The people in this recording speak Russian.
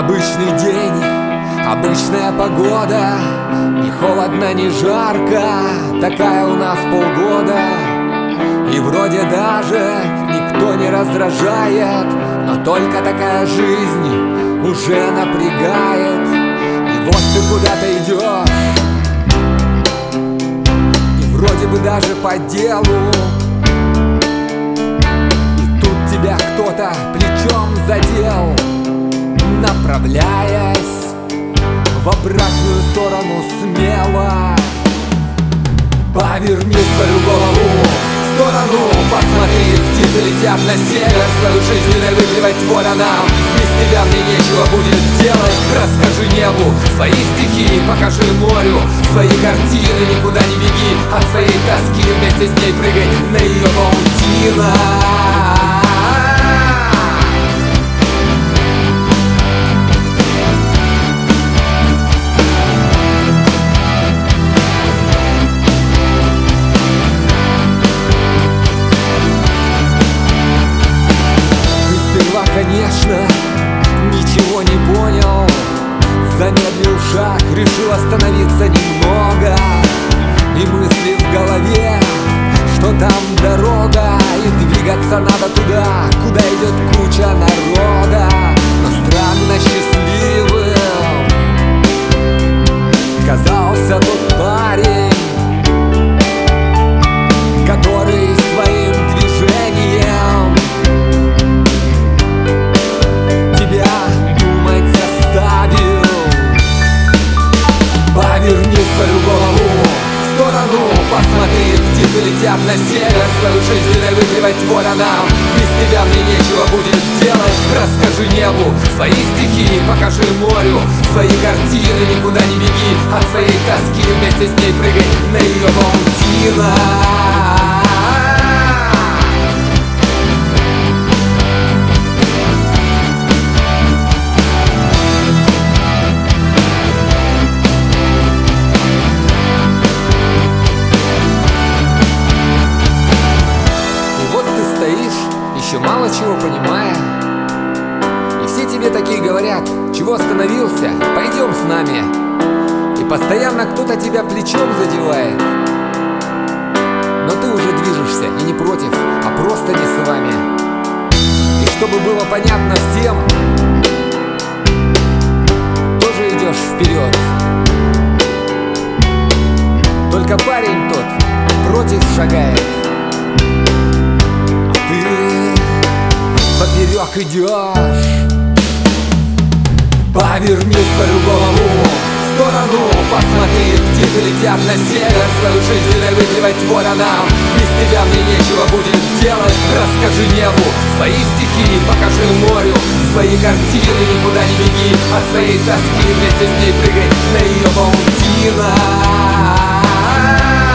Обычный день, обычная погода, не холодно, не жарко, такая у нас полгода. И вроде даже никто не раздражает, но только такая жизнь уже напрягает. И вот ты куда-то идешь, и вроде бы даже по делу, и тут тебя кто-то плечом задел, направляясь в обратную сторону смело. Поверни свою голову в сторону, посмотри, птицы летят на север, свою жизнь не выигрывать воля нам. Без тебя мне нечего будет делать. Расскажи небу свои стихи, покажи морю свои картины. Никуда не беги от своей тоски, вместе с ней прыгай на ее паутинах. Конечно, ничего не понял, замедлил шаг, решил остановиться немного. И мысли в голове, что там дорога, и двигаться надо туда, куда идет куча народа. Но странно счастливым казался тот парень, который своим движением свою голову в сторону, посмотри, птицы летят на север, свою жизнь не выигрывать воля нам. Без тебя мне нечего будет делать. Расскажи небу свои стихи, покажи морю свои картины. Никуда не беги от своей тоски, вместе с ней прыгай на ее паутинах. Еще мало чего понимая, и все тебе такие говорят: чего остановился, пойдем с нами. И постоянно кто-то тебя плечом задевает, но ты уже движешься и не против, а просто не с вами. И чтобы было понятно всем, тоже идешь вперед. Только парень тот против шагает, поперек идешь. Поверни свою голову в сторону, посмотри, птицы летят на север, свою жизнь не выигрывать воля нам. Без тебя мне нечего будет делать. Расскажи небу свои стихи, покажи морю свои картины. Никуда не беги от своей тоски, вместе с ней прыгай на ее паутинах.